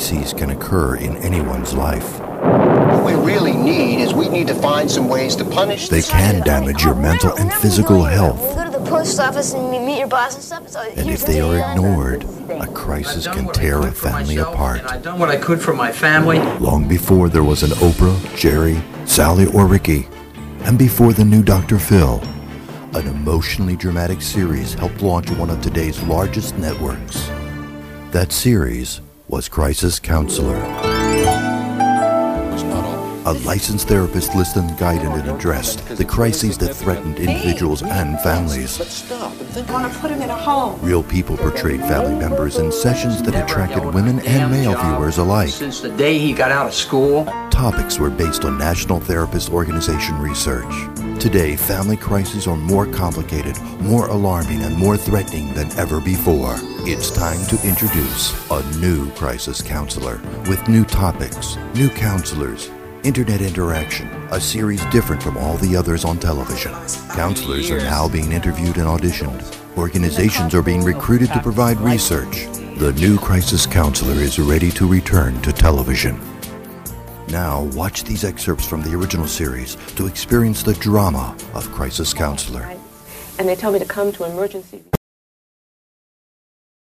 crises can occur in anyone's life. What we really need to find some ways to punish. They can damage your mental and physical health. You go to the post office and you meet your boss and stuff. And if they are ignored, a crisis can tear a family apart. I've done what I could for my family. Long before there was an Oprah, Jerry, Sally, or Ricky, and before the new Dr. Phil, an emotionally dramatic series helped launch one of today's largest networks. That series was Crisis Counselor. A licensed therapist listened, guided, and addressed the crises that threatened individuals and families. I want to put him in a home. Real people portrayed family members in sessions that attracted women and male viewers alike. Since the day he got out of school. Topics were based on National Therapist Organization research. Today, family crises are more complicated, more alarming, and more threatening than ever before. It's time to introduce a new crisis counselor with new topics, new counselors, internet interaction, a series different from all the others on television. Counselors are now being interviewed and auditioned. Organizations are being recruited to provide research. The new crisis counselor is ready to return to television. Now, watch these excerpts from the original series to experience the drama of Crisis Counselor. And they tell me to come to emergency.